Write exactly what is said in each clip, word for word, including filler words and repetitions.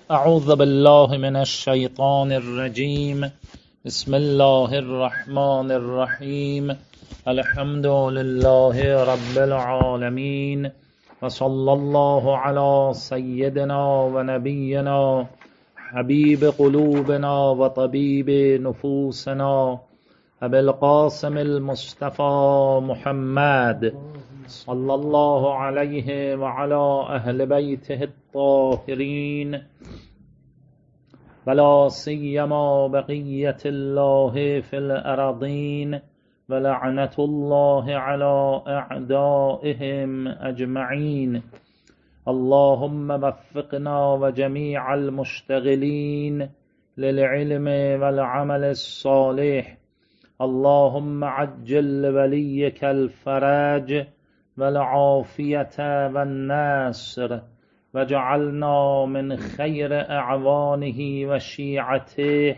اعوذ بالله من الشیطان الرجیم. بسم الله الرحمن الرحیم. الحمد لله رب العالمین و صلی الله علی سیدنا و نبینا حبیب قلوبنا و طبیب نفوسنا ابی القاسم المصطفى محمد صلی الله علیه و علی اهل بیته الطاهرین ولا سیما بقیة الله فی الارضین ولعنة الله علی اعدائهم اجمعین. اللهم وفقنا و جمیع المشتغلین للعلم والعمل الصالح. اللهم عجل ولیك الفرج والعافیة والنصر وجعلنا من خیر اعوانه و شیعته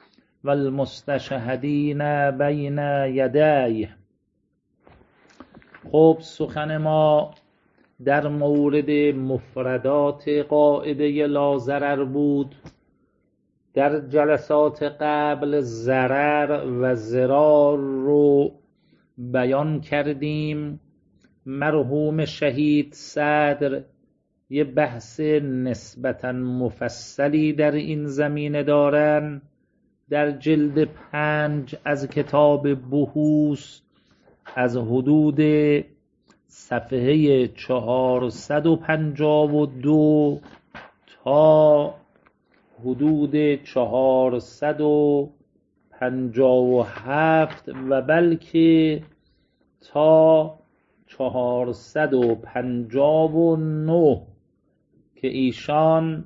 والمستشهدین بین یدیه. خب سخن ما در مورد مفردات قاعده لا ضرر بود. در جلسات قبل ضرر و ضرار رو بیان کردیم. مرحوم شهید صدر یه بحث نسبتاً مفصلی در این زمینه دارن. در جلد پنج از کتاب بحوث از حدود صفحه چهارصد و پنجاه و دو تا حدود چهارصد و پنجاه و هفت و بلکه تا چهارصد و پنجاه و نه که ایشان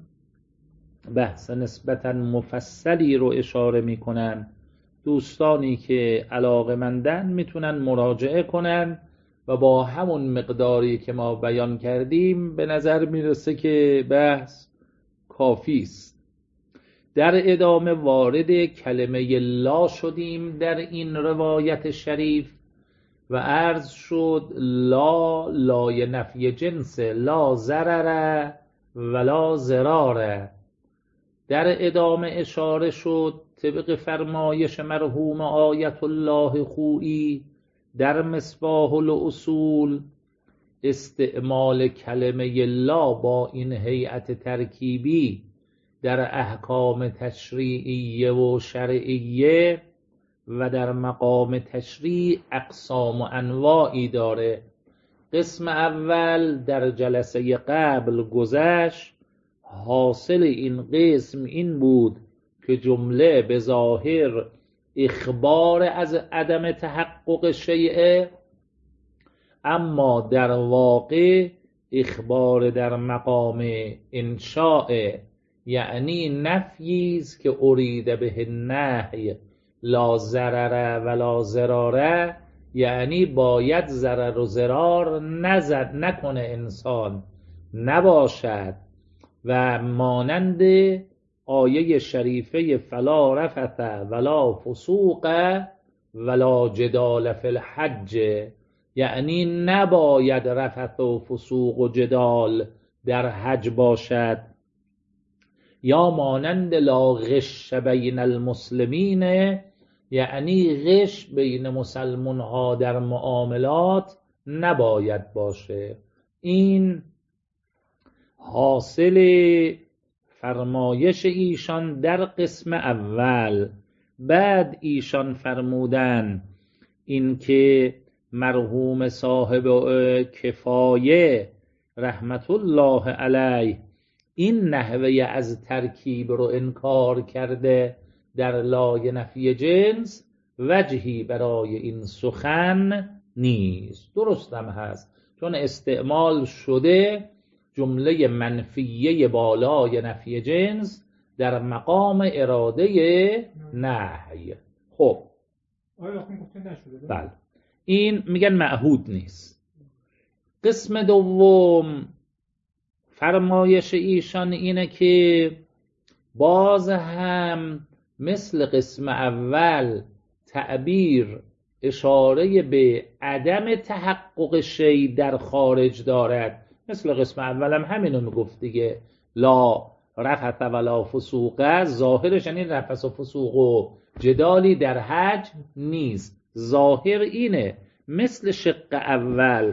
بحث نسبتاً مفصلی رو اشاره میکنن. دوستانی که علاقه‌مندن میتونن مراجعه کنن و با همون مقداری که ما بیان کردیم به نظر میرسه که بحث کافی است. در ادامه وارد کلمه لا شدیم در این روایت شریف و عرض شد لا لای نفی جنس، لا ضرر ولا ضرار. در ادامه اشاره شد طبق فرمایش مرحوم آیت الله خویی در مصباح الاصول استعمال کلمه لا با این هیئت ترکیبی در احکام تشریعیه و شرعیه و در مقام تشریع اقسام و انواعی داره. قسم اول در جلسه قبل گذشت. حاصل این قسم این بود که جمله به ظاهر اخبار از عدم تحقق شیء، اما در واقع اخبار در مقام انشاء، یعنی نفیی است که ارید به نهی لا ضرر ولا ضرار، یعنی باید ضرر و ضرار نزد نکنه انسان، نباشد. و مانند آیه شریفه فلا رفث ولا فسوق ولا جدال فی الحج، یعنی نباید رفث و فسوق و جدال در حج باشد. یا مانند لا غش بین المسلمین، یعنی غش بین مسلمان ها در معاملات نباید باشه. این حاصل فرمایش ایشان در قسم اول. بعد ایشان فرمودن اینکه مرحوم صاحب کفایه رحمت الله علیه این نحوه از ترکیب رو انکار کرده در لای نفی جنس، وجهی برای این سخن نیست. درستم هست چون استعمال شده جمله منفیه بالای نفی جنس در مقام اراده نهی. خب آیا خون گفته نشده؟ بله، این میگن معهود نیست. قسم دوم فرمایش ایشان اینه که باز هم مثل قسم اول تعبیر اشاره به عدم تحقق شی در خارج دارد. مثل قسم اولم همینو میگفت دیگه، لا رفث ولا فسوق، ظاهرش یعنی رفث و فسوق و جدالی در حج نیست. ظاهر اینه مثل شق اول،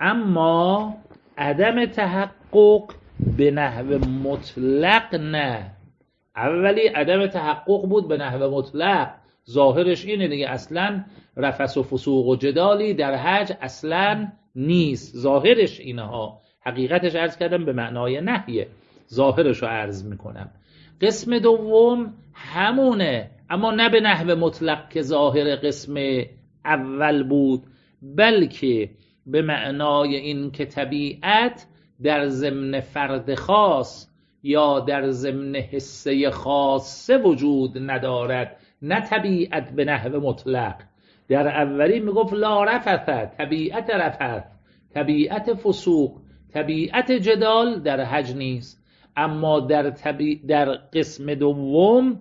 اما عدم تحقق به نحو مطلق نه. اولی عدم تحقق بود به نحو مطلق، ظاهرش اینه دیگه، اصلا رفث و فسوق و جدالی در حج اصلا نیست. ظاهرش اینها، حقیقتش عرض کردم به معنای نهیه، ظاهرش رو عرض میکنم. قسم دوم همونه، اما نه به نحو مطلق که ظاهر قسم اول بود، بلکه به معنای این که طبیعت در ضمن فرد خاص یا در ضمن حسه خاصه وجود ندارد، نه طبیعت به نحو مطلق. در اولی میگفت لا رفث، طبیعت رفث، طبیعت فسوق، طبیعت جدال در حج نیست. اما در, طبی... در قسم دوم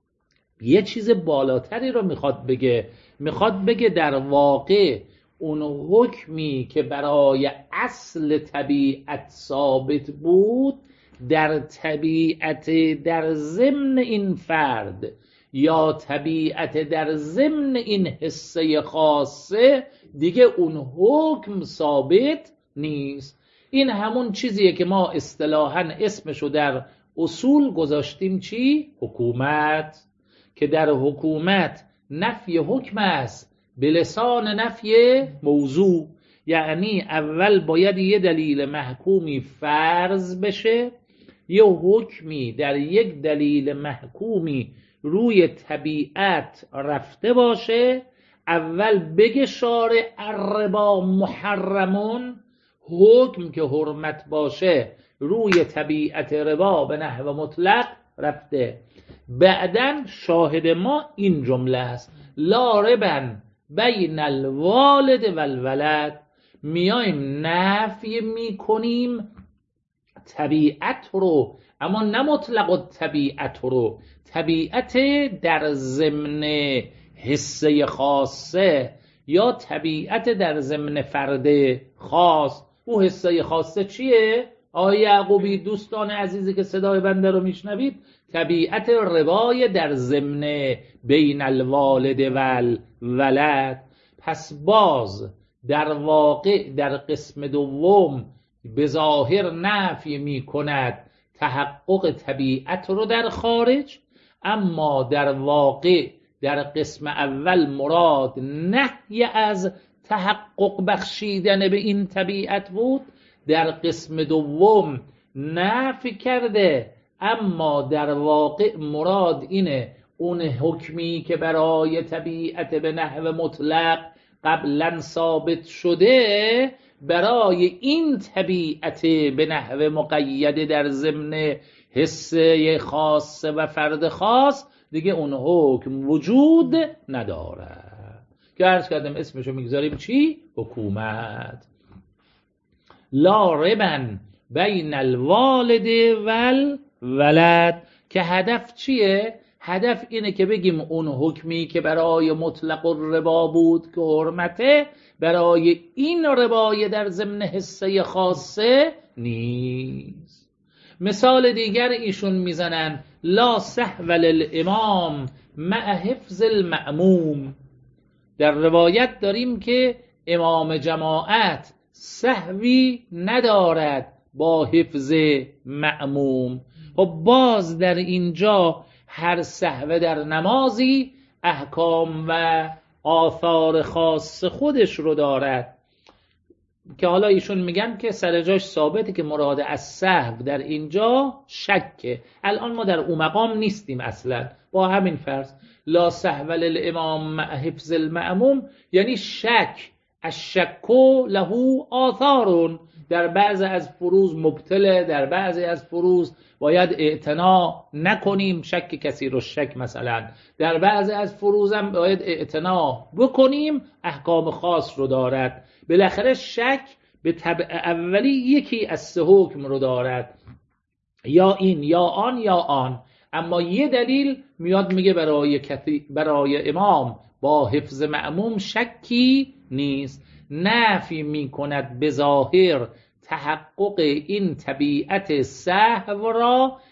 یه چیز بالاتری رو میخواد بگه، میخواد بگه در واقع اون حکمی که برای اصل طبیعت ثابت بود در طبیعت در ضمن این فرد یا طبیعت در ضمن این حسه خاصه دیگه اون حکم ثابت نیست. این همون چیزیه که ما اصطلاحاً اسمشو در اصول گذاشتیم چی؟ حکومت. که در حکومت نفی حکم است به لسان نفی موضوع، یعنی اول باید یه دلیل محکومی فرض بشه، یه حکمی در یک دلیل محکومی روی طبیعت رفته باشه، اول بگه شارع الربا محرمون، حکم که حرمت باشه روی طبیعت ربا به نحو مطلق رفته. بعدن شاهد ما این جمله است لا ربن بین الوالد و الولد، میایم نفی میکنیم طبیعت رو، اما نه مطلق طبیعت رو، طبیعت در ضمن حسه خاصه یا طبیعت در ضمن فرد خاص. او حسه خاصه چیه؟ آقای یعقوبی، دوستان عزیزی که صدای بنده رو میشنوید، طبیعت روای در ضمن بین الوالد و الولد. پس باز در واقع در قسم دوم به ظاهر نفی می کند تحقق طبیعت رو در خارج، اما در واقع در قسم اول مراد نهی از تحقق بخشیدن به این طبیعت بود، در قسم دوم نفی کرده، اما در واقع مراد اینه اون حکمی که برای طبیعت به نحو مطلق قبلا ثابت شده برای این طبیعت به نحو مقید در ضمن حسه خاص و فرد خاص دیگه اون حکم وجود نداره، که عرض کردم اسمشو میگذاریم چی؟ حکومت. لا ربن بین الوالد و الولد، که هدف چیه؟ هدف اینه که بگیم اون حکمی که برای مطلق الربا بود که حرمته، برای این ربای در ضمن حسه خاصه نیست. مثال دیگر ایشون میزنن لا سهو للامام مع حفظ المأموم. در روایت داریم که امام جماعت سهوی ندارد با حفظ مأموم. و باز در اینجا هر سهو در نمازی احکام و آثار خاص خودش رو دارد، که حالا ایشون میگن که سر جاش ثابته که مراد از سهو در اینجا شکه. الان ما در اون مقام نیستیم اصلا، با همین فرض لا سهو للامام مع حفظ المأموم یعنی شک، الشکو له آثارون، در بعض از فروض مبتله، در بعضی از فروض باید اعتنا نکنیم، شک کسی رو شک مثلا، در بعضی از فروض هم باید اعتنا بکنیم، احکام خاص رو دارد. بالاخره شک به طبع اولی یکی از سه حکم رو دارد، یا این یا آن یا آن، اما یه دلیل میاد میگه برای کثی... برای امام با حفظ مأموم شکی نیست، نفی میکند به ظاهر تحقق این طبیعت سهو را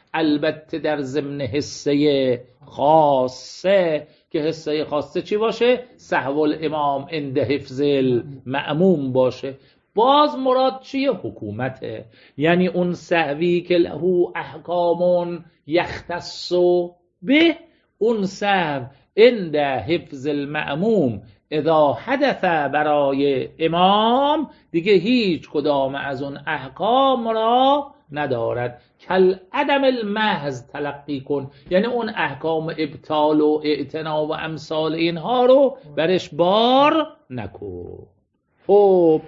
البته در ضمن حصه خاصه، که حصه خاصه چی باشه؟ سهو الامام عند حفظ المأموم باشه. باز مراد چیه؟ حکومته، یعنی اون سهوی که له احکام یختص به، اون سهو عند حفظ المأموم اذا حدث برای امام دیگه هیچ کدام از اون احکام را ندارد. کل عدم المحض تلقی کن، یعنی اون احکام ابطال و اعتنا و امثال اینها رو برش بار نکن. خب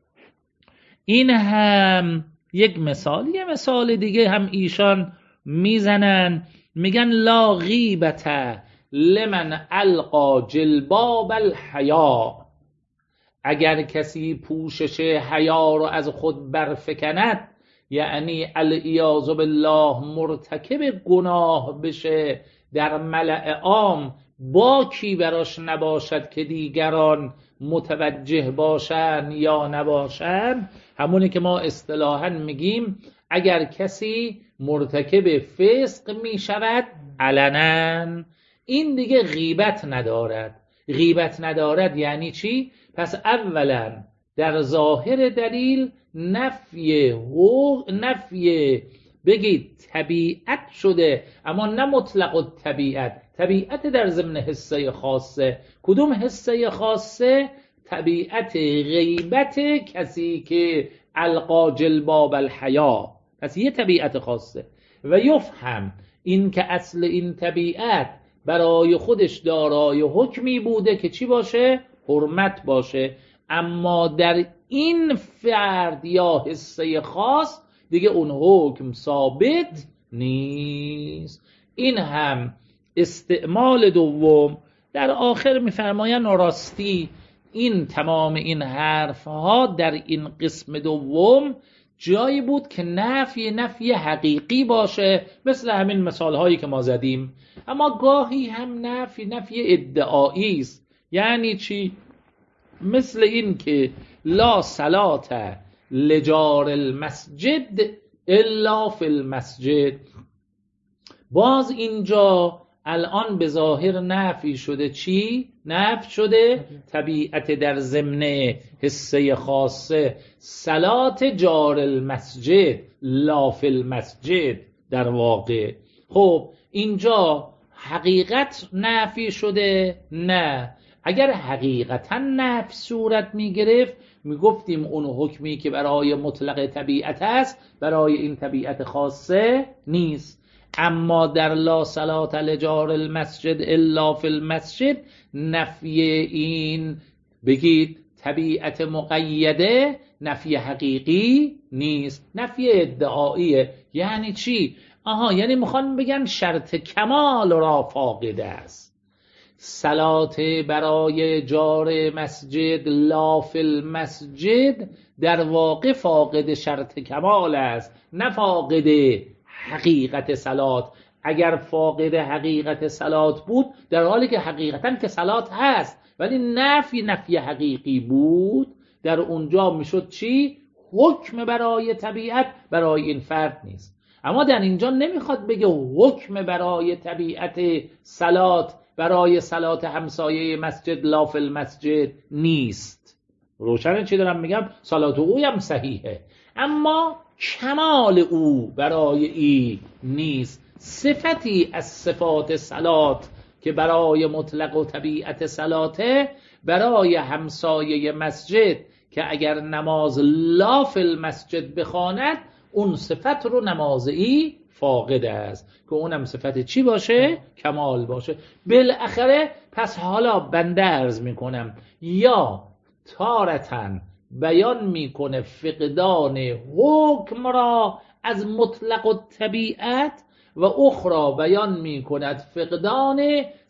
این هم یک مثال. یه مثال دیگه هم ایشان میزنن، میگن لا غیبت لمن القا جلباب الحیا، اگر کسی پوشش حیا رو از خود برفکند، یعنی العیاذ بالله مرتکب گناه بشه در ملأ عام، با کی براش نباشد که دیگران متوجه باشن یا نباشن، همونی که ما اصطلاحاً میگیم اگر کسی مرتکب فسق میشود علناً، این دیگه غیبت ندارد. غیبت ندارد یعنی چی؟ پس اولا در ظاهر دلیل نفی هو نفی بگید طبیعت شده، اما نه مطلق الطبیعت. طبیعت در ضمن حصه خاصه. کدوم حصه خاصه؟ طبیعت غیبت کسی که القا جلباب الحیا، پس یه طبیعت خاصه. و یفهم این که اصل این طبیعت برای خودش دارای حکمی بوده که چی باشه؟ حرمت باشه، اما در این فرد یا حصه خاص دیگه اون حکم ثابت نیست. این هم استعمال دوم. در آخر میفرمایند راستی این تمام این حرف ها در این قسم دوم جایی بود که نفی نفی حقیقی باشه، مثل همین مثال هایی که ما زدیم، اما گاهی هم نفی نفی ادعایی است. یعنی چی؟ مثل این که لا صلاة لجار المسجد الا فی المسجد. باز اینجا الان به ظاهر نفی شده چی؟ نفی شده طبیعت در ضمن حصه خاصه، صلات جار المسجد لا فی المسجد در واقع. خب اینجا حقیقت نفی شده؟ نه. اگر حقیقتا نفی صورت می گرفت می گفتیم اون حکمی که برای مطلق طبیعت است برای این طبیعت خاصه نیست. اما در لا صلاة لجار المسجد الا فی المسجد نفی این بگید طبیعت مقیده نفی حقیقی نیست، نفی ادعاییه. یعنی چی؟ آها، یعنی میخوان بگن شرط کمال را فاقده است. صلات برای جار مسجد لا فی المسجد در واقع فاقد شرط کمال است، نه فاقد حقیقت صلات. اگر فاقد حقیقت صلات بود، در حالی که حقیقتا که صلات هست ولی نفی نفی حقیقی بود، در اونجا میشد چی؟ حکم برای طبیعت برای این فرد نیست. اما در اینجا نمیخواد بگه حکم برای طبیعت صلات برای صلات همسایه مسجد لا فی المسجد نیست. روشنه چی دارم میگم؟ صلات او هم صحیحه، اما کمال او برای ای نیست. صفتی از صفات صلات که برای مطلق و طبیعت صلاته برای همسایه مسجد که اگر نماز لا فی المسجد بخواند اون صفت رو نمازی فاقد است، که اونم صفت چی باشه؟ کمال باشه. بالاخره پس حالا بنده عرض میکنم یا تارتن بیان میکنه فقدان حکم را از مطلق و طبیعت و اخرى بیان میکند فقدان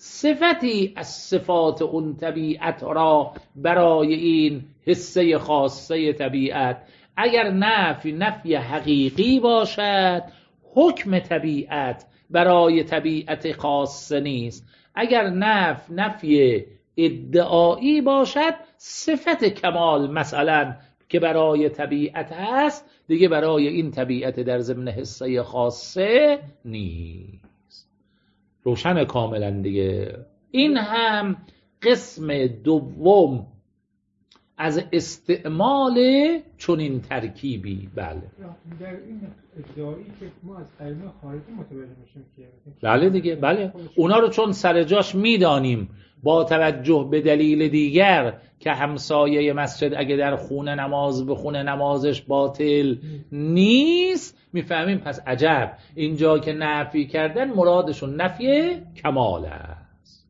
صفتی از صفات اون طبیعت را برای این حصه خاصه طبیعت. اگر نفی نفی حقیقی باشد حکم طبیعت برای طبیعت خاصه نیست، اگر نف نفی ادعایی باشد صفت کمال، مثلا که برای طبیعت هست دیگه برای این طبیعت در ضمن حصه خاصه نیست. روشن کاملا دیگه. این هم قسم دوم از استعمال چنین ترکیبی. بله در این ادعایی که ما از قرینه خارجی متوجه میشیم که بله دیگه، بله اونا رو چون سر جاش میدانیم با توجه به دلیل دیگر که همسایه مسجد اگه در خونه نماز بخونه نمازش باطل نیست میفهمیم پس عجب اینجا که نفی کردن مرادشون نفی کمال است.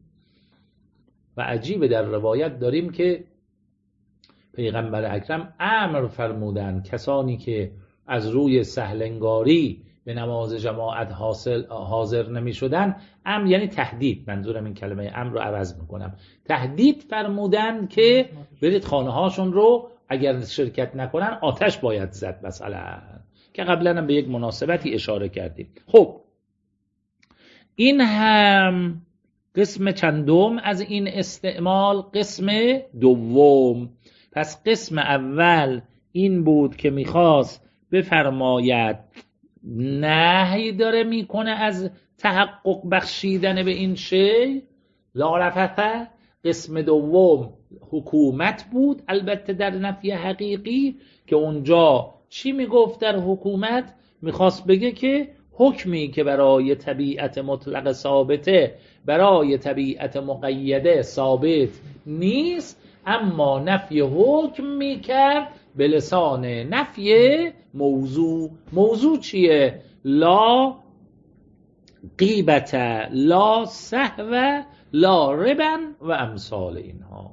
و عجیبه در روایت داریم که پیغمبر اکرم امر فرمودن کسانی که از روی سهلنگاری به نماز جماعت حاصل حاضر نمی شدن، امر یعنی تهدید، منظورم این کلمه امر رو عوض میکنم، تهدید فرمودن که برید خانه هاشون رو اگر شرکت نکنن آتش باید زد مثلا، که قبلا هم به یک مناسبتی اشاره کردیم. خب این هم قسم چندم از این استعمال، قسم دوم. پس قسم اول این بود که میخواست بفرماید نهی داره میکنه از تحقق بخشیدن به این شی لا رفث. قسم دوم حکومت بود، البته در نفی حقیقی، که اونجا چی میگفت در حکومت؟ میخواست بگه که حکمی که برای طبیعت مطلق ثابته برای طبیعت مقیده ثابت نیست، اما نفی حکم میکرد به لسان نفی موضوع. موضوع چیه؟ لا غیبت، لا سهو، لا ربا و امثال اینها.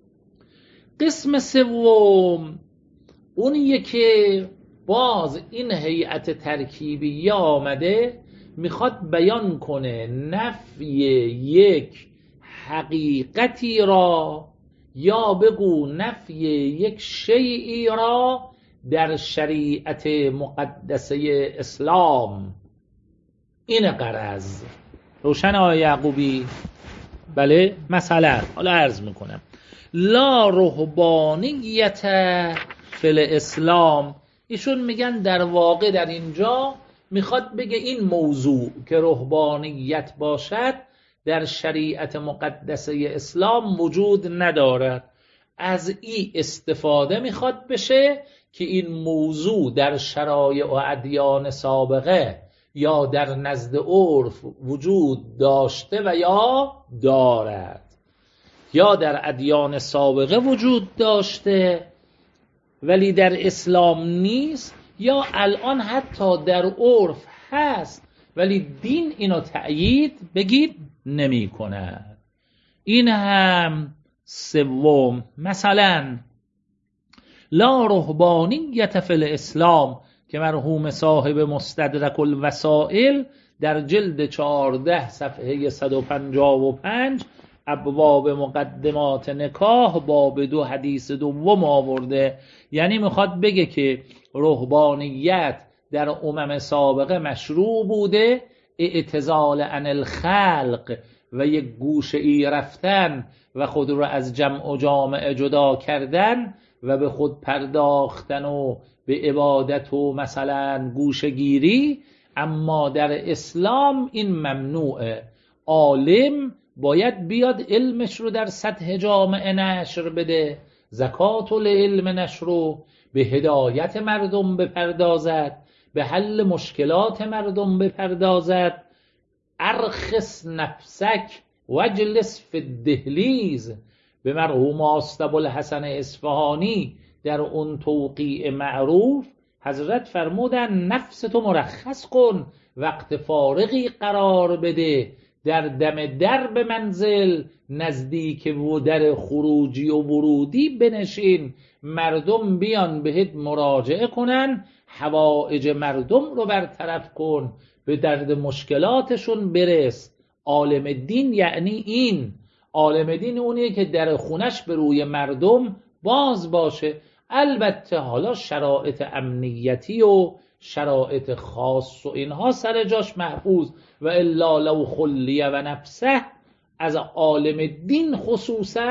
قسم سوم اونیه که باز این هیئت ترکیبی آمده میخواد بیان کنه نفی یک حقیقتی را یا بگو نفی یک شیئی را در شریعت مقدسه اسلام. این غرض. روشن آقای یعقوبی؟ بله. مثلا حالا عرض میکنم لا رهبانیت فی الاسلام. ایشون میگن در واقع در اینجا میخواد بگه این موضوع که رهبانیت باشد در شریعت مقدسه اسلام وجود ندارد. از این استفاده میخواد بشه که این موضوع در شرایع و ادیان سابقه یا در نزد عرف وجود داشته و یا دارد، یا در ادیان سابقه وجود داشته ولی در اسلام نیست، یا الان حتی در عرف هست ولی دین اینو تأیید بگید نمی کند. این هم سوم. مثلا لا رهبانیت فی الاسلام که مرحوم صاحب مستدرک الوسائل در جلد چهارده صفحه صد و پنجاه و پنج ابواب مقدمات نکاح باب دو حدیث دوم آورده. یعنی میخواد بگه که رهبانیت در امم سابقه مشروع بوده، اعتزال عن الخلق و یک گوشه ای رفتن و خود رو از جمع و جامعه جدا کردن و به خود پرداختن و به عبادت و مثلا گوشه گیری، اما در اسلام این ممنوعه. عالم باید بیاد علمش رو در سطح جامعه نشر بده، زکات العلم نشر رو به هدایت مردم بپردازد، به حل مشکلات مردم بپردازد. ارخص نفسک واجلس فی الدهلیز. به مرحوم آستابوالحسن اصفهانی در اون توقیع معروف حضرت فرمودن نفس تو مرخص کن، وقت فارغی قرار بده، در دم درب منزل نزدیک و در خروجی و ورودی بنشین، مردم بیان بهت مراجعه کنن، حوائج مردم رو برطرف کن، به درد مشکلاتشون برس. عالم دین یعنی این. عالم دین اونیه که در خونش به روی مردم باز باشه. البته حالا شرایط امنیتی و شرایط خاص و اینها سر جاش محفوظ، و الا لو خلیه و نفسه. از عالم دین خصوصا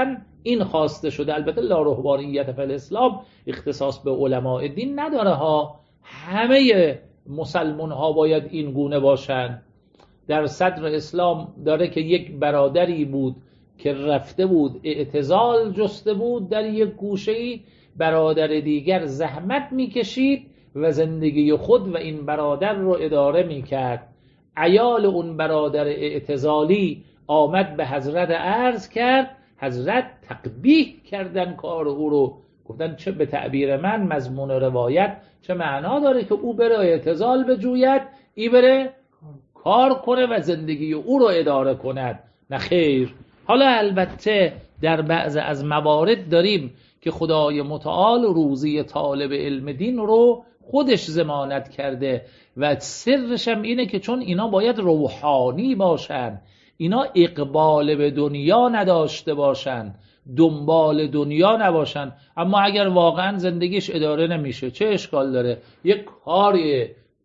این خواسته شده. البته لا رهبانیت فی الاسلام اختصاص به علماء دین نداره ها، همه مسلمان ها باید این گونه باشن. در صدر اسلام داره که یک برادری بود که رفته بود اعتزال جسته بود در یک گوشه‌ای، برادر دیگر زحمت میکشید و زندگی خود و این برادر رو اداره میکرد. عیال اون برادر اعتزالی آمد به حضرت عرض کرد، حضرت تقبیح کردن کار او رو، گفتن چه به تعبیر من مضمون روایت چه معنا داره که او بره اعتزال بجوید، ای بره کار کنه و زندگی او رو اداره کند؟ نه خیر. حالا البته در بعض از موارد داریم که خدای متعال روزی طالب علم دین رو خودش ضمانت کرده و سرش هم اینه که چون اینا باید روحانی باشن، اینا اقبال به دنیا نداشته باشن، دنبال دنیا نباشن. اما اگر واقعا زندگیش اداره نمیشه چه اشکال داره؟ یک کاری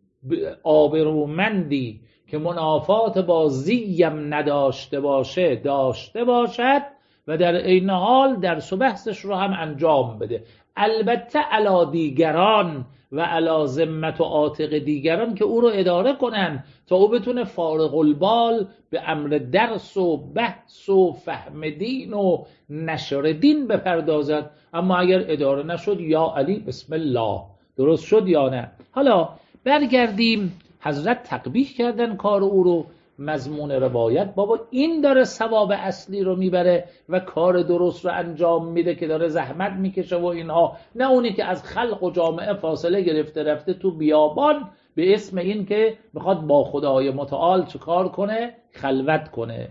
آبرومندی که منافات با زیم نداشته باشه داشته باشد و در این حال درس و بحثش رو هم انجام بده. البته علا دیگران و علا ذمت و عاتق دیگران که او رو اداره کنن تا او بتونه فارغ البال به امر درس و بحث و فهم دین و نشر دین بپردازد. اما اگر اداره نشد یا علی بسم الله، درست شد یا نه؟ حالا برگردیم، حضرت تقبیح کردن کار او رو. مضمون روایت بابا این داره ثواب اصلی رو میبره و کار درست رو انجام میده که داره زحمت میکشه و اینها، نه اونی که از خلق و جامعه فاصله گرفته رفته تو بیابان به اسم این که بخواد با خدای متعال چه کار کنه؟ خلوت کنه.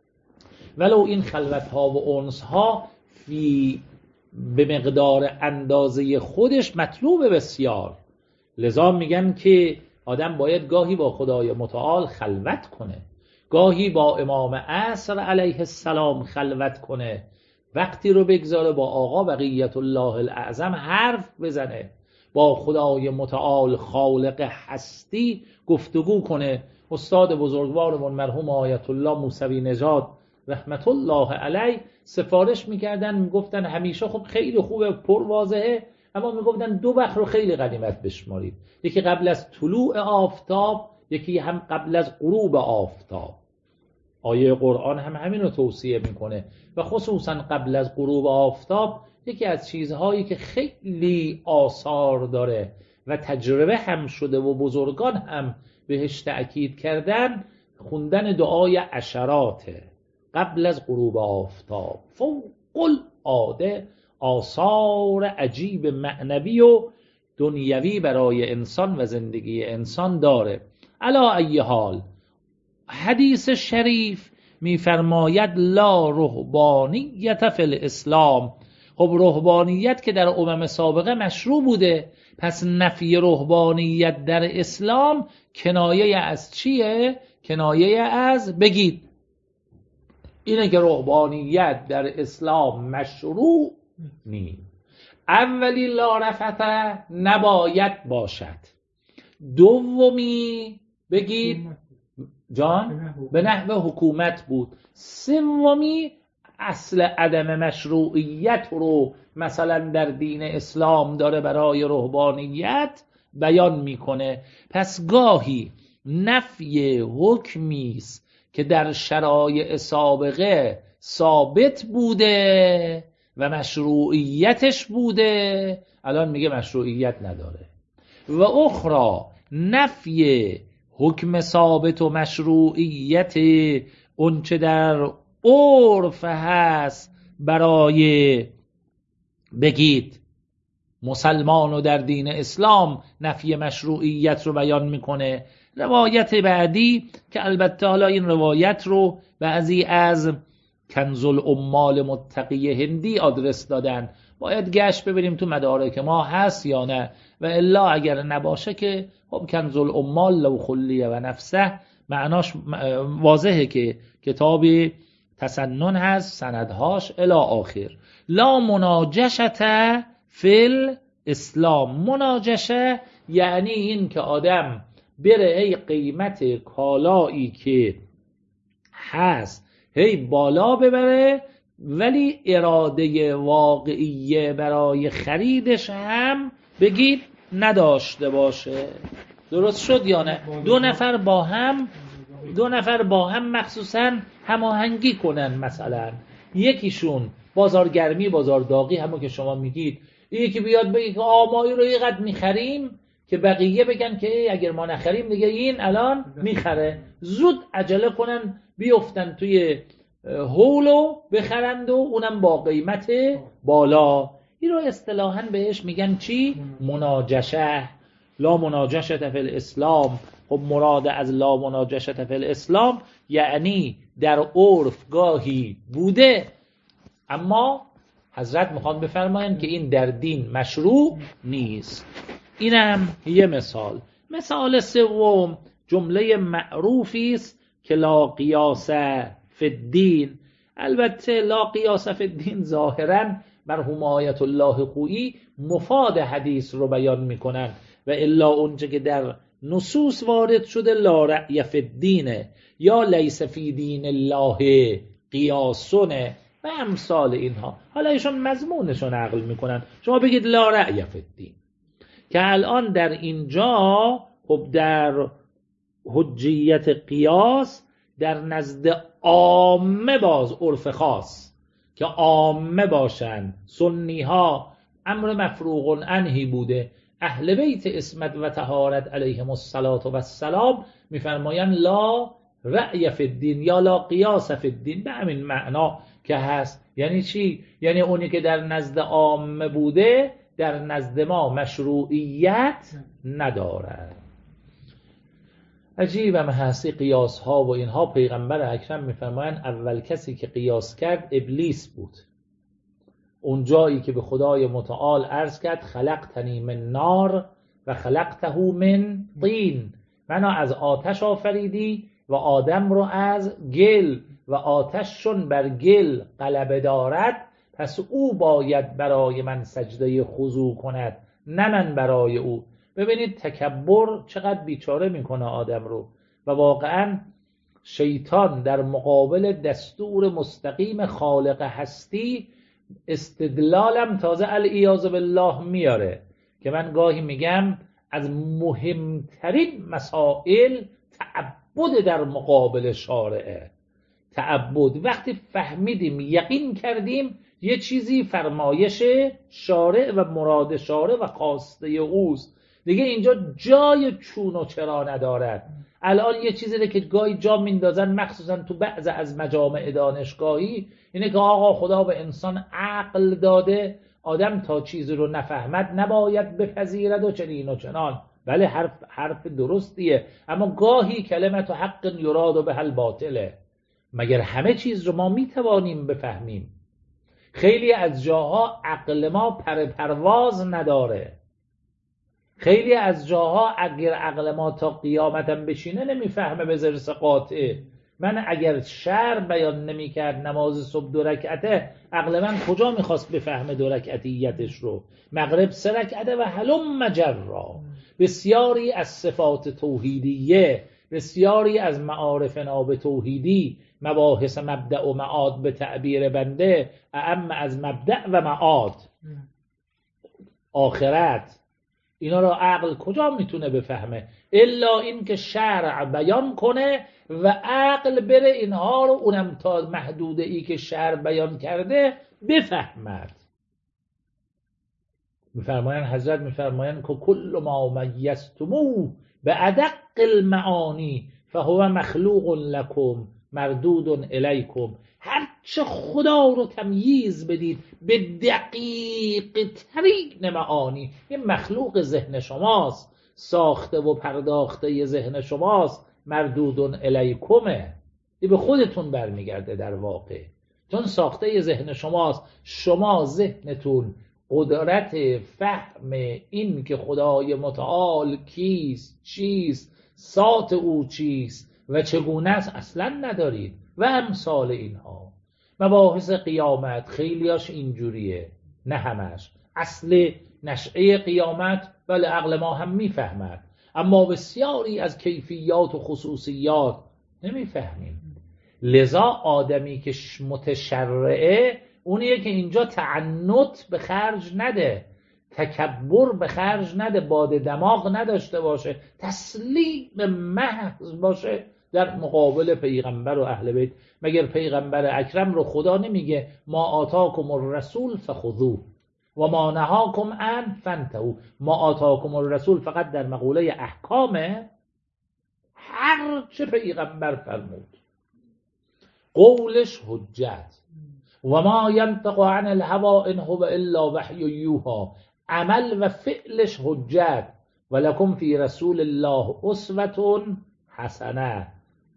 ولو این خلوت ها و انس ها فی به مقدار اندازه خودش مطلوب بسیار. لذا میگن که آدم باید گاهی با خدای متعال خلوت کنه، گاهی با امام عصر علیه السلام خلوت کنه، وقتی رو بگذاره با آقا بقیت الله الاعظم حرف بزنه، با خدای متعال خالق هستی گفتگو کنه. استاد بزرگوارمون مرحوم آیت الله موسوی نژاد رحمت الله علیه سفارش میکردن، میگفتن همیشه خب خیلی خوبه پر واضحه، اما میگفتن دو وقت رو خیلی غنیمت بشمارید، یکی قبل از طلوع آفتاب، یکی هم قبل از غروب آفتاب. آیه قرآن هم همین رو توصیه میکنه و خصوصا قبل از غروب آفتاب یکی از چیزهایی که خیلی آثار داره و تجربه هم شده و بزرگان هم بهش تأکید کردن، خوندن دعای عشراته قبل از غروب آفتاب. فوق العاده آثار عجیب معنوی و دنیوی برای انسان و زندگی انسان داره. علا ای حال حدیث شریف میفرماید لا رهبانیت فی الاسلام. خب رهبانیت که در امم سابقه مشروع بوده، پس نفی رهبانیت در اسلام کنایه از چیه؟ کنایه از بگید اینه که رهبانیت در اسلام مشروع نیست. اولی لا رفته نباید باشد، دومی بگید جان به نحو حکومت بود، سومی اصل عدم مشروعیت رو مثلا در دین اسلام داره برای رهبانیت بیان میکنه. پس گاهی نفی حکمی است که در شرایع سابقه ثابت بوده و مشروعیتش بوده، الان میگه مشروعیت نداره، و اخرى نفی حکم ثابت و مشروعیت اون چه در عرف هست برای بگید مسلمان و در دین اسلام نفی مشروعیت رو بیان میکنه. روایت بعدی که البته حالا این روایت رو بعضی از کنز العمال متقی هندی آدرس دادن، باید گشت ببینیم تو مدارک ما هست یا نه، و الا اگر نباشه که خب کنز العمال لو خلیه و نفسه معناش واضحه که کتاب تسنن هست، سندهاش الی آخر. لا مناجشت فی الاسلام. مناجشه یعنی این که آدم بره ای قیمت کالایی که هست هی بالا ببره ولی اراده واقعی برای خریدش هم بگید نداشته باشه. درست شد یا نه؟ دو نفر با هم دو نفر با هم مخصوصا هماهنگی کنن، مثلا یکیشون بازارگرمی بازار داغی همون که شما میگید، یکی بیاد بگه که آمایی رو اینقدر میخریم که بقیه بگن که اگر ما نخریم دیگه این الان میخره، زود عجله کنن بیفتن توی هولو بخرند و اونم با قیمت بالا. این رو اصطلاحاً بهش میگن چی؟ مناجشه. لا مناجشه فی الاسلام. خب مراد از لا مناجشه فی الاسلام یعنی در عرف گاهی بوده، اما حضرت میخوان بفرماین که این در دین مشروع نیست. اینم یه مثال. مثال سوم جمله معروفی است که لا قیاس فی الدین. البته لا قیاس فی الدین ظاهراً مرحوم آیت الله خویی مفاد حدیث رو بیان میکنن و الا اونچه که در نصوص وارد شده لا رأی فی الدین یا لیس فی دین الله قیاسونه و امثال اینها. حالا ایشون مضمونشون نقل میکنن، شما بگید لا رأی فی الدین، که الان در اینجا خب در حجیت قیاس در نزد عامه باز عرف خاص که عامه باشن، سنی ها امر مفروغ عنهی بوده، اهل بیت عصمت و طهارت علیهم الصلاة و السلام میفرمایند لا رأی فی الدین یا لا قیاس فی الدین، به همین معنا که هست. یعنی چی؟ یعنی اونی که در نزد عامه بوده در نزد ما مشروعیت نداره. عجیبم هستی قیاس ها و اینها. پیغمبر اکرم میفرمایند اول کسی که قیاس کرد ابلیس بود. اون جایی که به خدای متعال عرض کرد خلقتنی من نار و خلقته من طین، منو از آتش آفریدی و آدم رو از گل، و آتش چون بر گل غلبه دارد پس او باید برای من سجده خضوع کند نه من برای او. ببینید تکبر چقدر بیچاره میکنه آدم رو، و واقعا شیطان در مقابل دستور مستقیم خالق هستی استدلالم تازه العیاذ بالله میاره، که من گاهی میگم از مهمترین مسائل تعبد در مقابل شارعه. تعبد وقتی فهمیدیم یقین کردیم یه چیزی فرمایش شارع و مراد شارع و خواسته اوست، دیگه اینجا جای چون و چرا ندارد. الان یه چیزی که گاهی جا میندازن مخصوصا تو بعض از مجامع دانشگاهی اینه که آقا خدا به انسان عقل داده، آدم تا چیزی رو نفهمد نباید بپذیرد و چنین و چنان. بله حرف حرف درستیه، اما گاهی کلمت حق یراد به الباطله. مگر همه چیز رو ما میتوانیم بفهمیم؟ خیلی از جاها عقل ما پر پرواز نداره، خیلی از جاها اگر عقل ما تا قیامتم بشینه نمیفهمه به زرس قاطع. من اگر شرع بیان نمی کرد نماز صبح دو رکعته، عقل من کجا میخواست بفهمه دو رکعتیتش رو؟ مغرب سه رکعته و هلم مجرا. بسیاری از صفات توحیدیه، بسیاری از معارف ناب توحیدی، مباحث مبدأ و معاد به تعبیر بنده اعم از مبدأ و معاد، آخرت، اینا را عقل کجا میتونه بفهمه؟ الا این که شرع بیان کنه و عقل بره اینها رو اونم تا محدوده ای که شرع بیان کرده بفهمد. میفرماین حضرت میفرماین که کل ما میزتموه به ادق المعانی فهو مخلوق لکم مردود الیکم. هر چه خدا رو تمییز بدید به دقیق ترین معانی، این مخلوق ذهن شماست، ساخته و پرداخته ذهن شماست، مردود الیکمه، این به خودتون برمیگرده در واقع، چون ساخته ذهن شماست. شما ذهنتون قدرت فهم این که خدای متعال کیست، چیست، ذات او چیست و چگونه است اصلا ندارید و امثال اینها. مباحث قیامت خیلیاش اینجوریه، نه همش. اصل نشأه قیامت بله عقل ما هم میفهمد، اما بسیاری از کیفیات و خصوصیات نمیفهمیم. لذا آدمی که متشرعه اونیه که اینجا تعنت به خرج نده، تکبر به خرج نده، باد دماغ نداشته باشه، تسلیم محض باشه در مقابل پیغمبر و اهل بیت. مگر پیغمبر اکرم رو خدا نمیگه ما آتاکم الرسول فخذوه و ما نهاکم عن فانتهوا؟ ما آتاکم الرسول فقط در مقوله احکامه، هر چه پیغمبر فرمود قولش حجت. و ما ینطق عن الهوى ان هو الا وحی یوحی، عمل و فعلش حجت. ولکم فی رسول الله اسوة حسنه،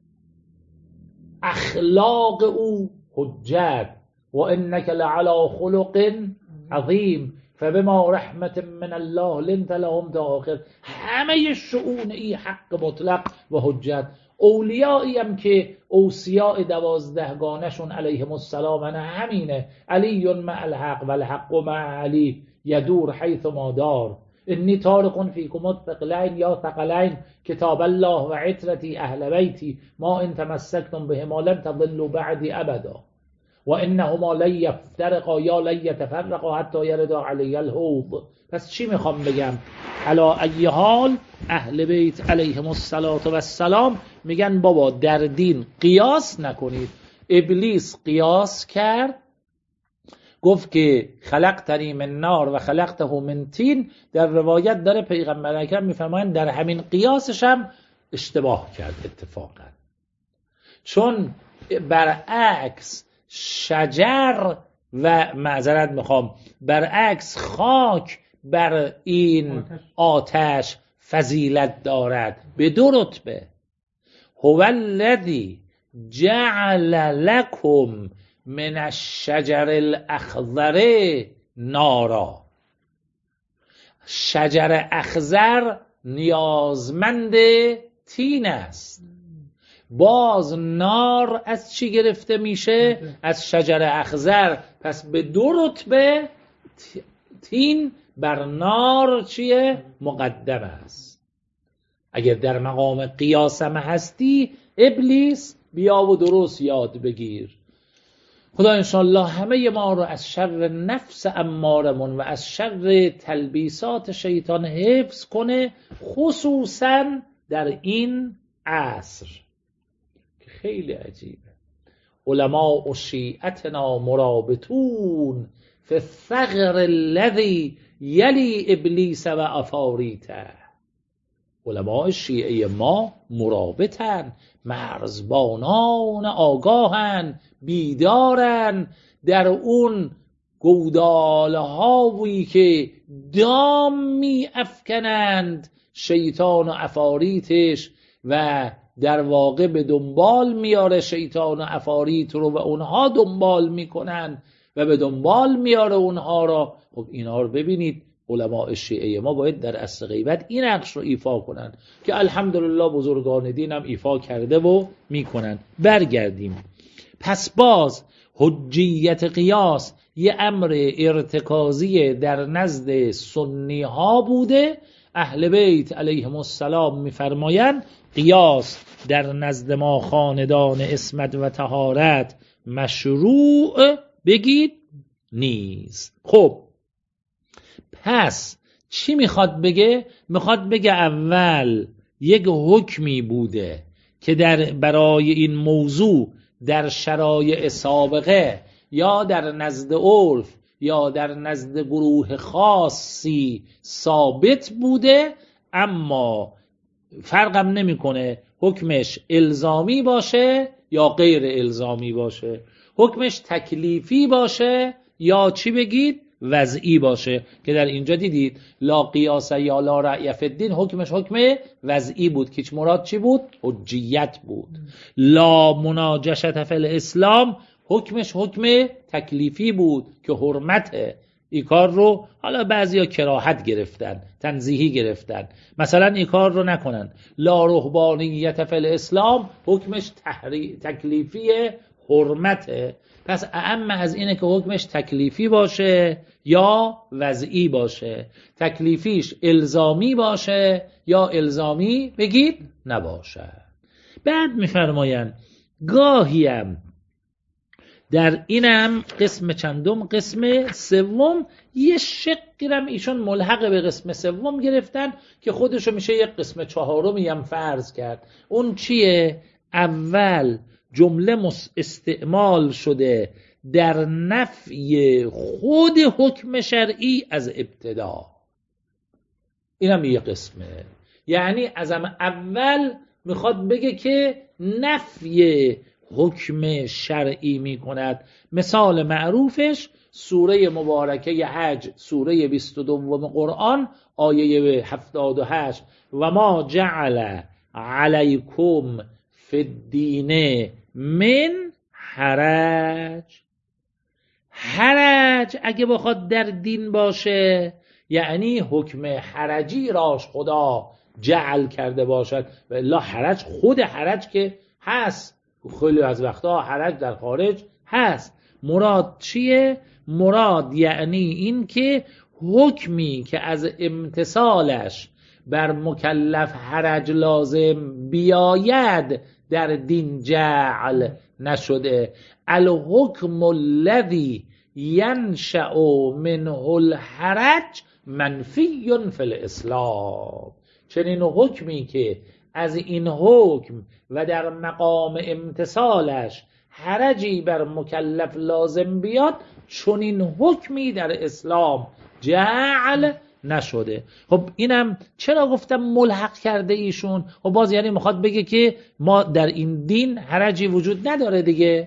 اخلاق او حجت. و انک لعلی خلق عظیم فبما رحمت من الله لنت لهم تا آخر. همه شؤون ای حق مطلق و حجت. اولیایی هم که اوصیاء دوازدهگانشون علیهم السلام همینه، علی مع الحق و الحق مع علی یدور حیث ما دار. انی تارق فیکم الثقلین یا ثقلین کتاب الله و عترتی اهل بیتی ما ان تمسکتم بهما لن تضلوا بعدی ابدا و انهما لن یفترقا یا لن یتفرقا حتی یردا علی الحوض. پس چی میخوام بگم؟ علی ای حال اهل بیت علیهم السلام میگن بابا در دین قیاس نکنید. ابلیس قیاس کرد، گفت که خلقتنی من نار و خلقته من طین. در روایت داره پیغمبر اکرم میفرمایند در همین قیاسش هم اشتباه کرد اتفاقا، چون برعکس شجر و معذرت میخوام برعکس خاک بر این آتش فضیلت دارد به دو رتبه. هو الذی جعل لکم من الشجر الاخضر نارا. شجر اخضر نیازمند تین است. باز نار از چی گرفته میشه؟ از شجر اخضر. پس به دو رتبه تین بر نار چیه؟ مقدم است. اگر در مقام قیاسم هستی ابلیس بیا و درست یاد بگیر. خدا انشاءالله همه ما رو از شر نفس امارمون و از شر تلبیسات شیطان حفظ کنه، خصوصا در این عصر که خیلی عجیبه. علماء شیعتنا مرابطون فی الثغر الذی یلی ابلیس و افاریته. علماء شیعه ما مرابطن، مرزبانان آگاهن، بیدارن در اون گوداله هایی که دام می افکنند شیطان و افاریتش و در واقع به دنبال میاره شیطان و افاریت رو و اونها دنبال میکنن و به دنبال میاره اونها را. خب اینها رو ببینید علماء شیعه ما باید در عصر غیبت این نقش رو ایفا کنن که الحمدلله بزرگان دین هم ایفا کرده و میکنن. برگردیم. پس باز حجیت قیاس یه امر ارتکازی در نزد سنی ها بوده. اهل بیت علیهم السلام میفرمایند قیاس در نزد ما خاندان عصمت و طهارت مشروع بگید نیست. خب پس چی میخواد بگه؟ میخواد بگه اول یک حکمی بوده که در برای این موضوع در شرایع سابقه یا در نزد عرف یا در نزد گروه خاصی ثابت بوده، اما فرقم نمیکنه حکمش الزامی باشه یا غیر الزامی باشه، حکمش تکلیفی باشه یا چی بگید وضعی باشه، که در اینجا دیدید لا قیاس یا لا رأی فی الدین حکمش حکم وضعی بود که مراد چی بود؟ حجیت بود. لا مناجشت فی الاسلام حکمش حکم تکلیفی بود که حرمته. این کار رو حالا بعضیا کراهت گرفتن، تنزیهی گرفتن، مثلا این کار رو نکنن. لا رهبانیت فی الاسلام حکمش تحری... تکلیفی حرمته. پس اهم از اینه که حکمش تکلیفی باشه یا وضعی باشه. تکلیفیش الزامی باشه یا الزامی بگید نباشه. بعد میفرمایند گاهیم در اینم قسم چندم قسم سوم یه شقیرم ایشون ملحق به قسم سوم گرفتن که خودشو میشه یک قسم چهارمی هم فرض کرد. اون چیه؟ اول جمله استعمال شده در نفی خود حکم شرعی از ابتدا. اینم یه قسمه، یعنی از اول میخواد بگه که نفی حکم شرعی میکند. مثال معروفش سوره مبارکه حج، سوره بیست و دوم قرآن، آیه هفتاد و هشت: و ما جعل علیکم فی الدین من حرج. حرج اگه بخواد در دین باشه یعنی حکم حرجی راش خدا جعل کرده باشد، و الا حرج خود حرج که هست، خیلی از وقتا حرج در خارج هست. مراد چیه؟ مراد یعنی این که حکمی که از امتثالش بر مکلف حرج لازم بیاید در دین جعل نشده. الحکم الذی ینشأ منه الحرج منفی فی الاسلام. چنین حکمی که از این حکم و در مقام امتثالش حرجی بر مکلف لازم بیاد، چون این حکمی در اسلام جعل نشده. خب اینم چرا گفتم ملحق کرده ایشون؟ خب باز یعنی میخواد بگه که ما در این دین حرجی وجود نداره دیگه.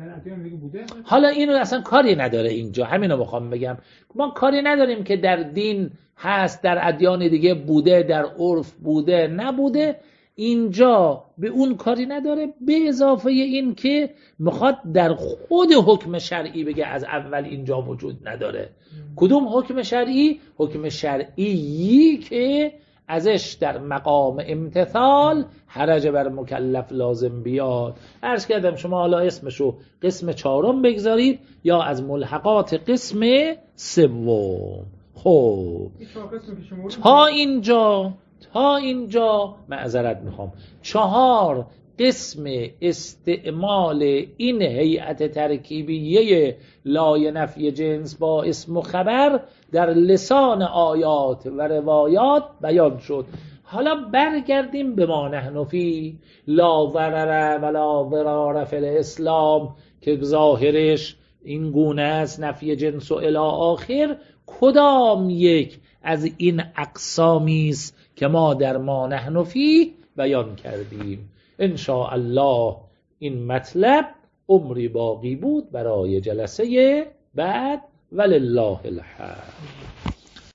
حالا اینو اصلا کاری نداره اینجا، همینو میخوام بگم. ما کاری نداریم که در دین هست، در ادیان دیگه بوده، در عرف بوده نبوده، اینجا به اون کاری نداره. به اضافه این که میخواد در خود حکم شرعی بگه از اول اینجا وجود نداره. کدوم حکم شرعی؟ حکم شرعی که ازش در مقام امتثال حرج بر مکلف لازم بیاد. عرض کردم شما حالا اسمشو قسم چهارم بگذارید یا از ملحقات قسم سوم. خب تا اینجا تا اینجا معذرت میخوام چهار قسم استعمال این هیئت ترکیبیه لای نفی جنس با اسم و خبر در لسان آیات و روایات بیان شد. حالا برگردیم به ما نحن فی لا ضرر ولا ضرار فی الاسلام که ظاهرش این گونه است، نفی جنس و الی آخر. کدام یک از این اقسامی است که ما در ما نحن فی بیان کردیم؟ ان شاء الله این مطلب عمری باقی بود برای جلسه بعد. ولله الحمد.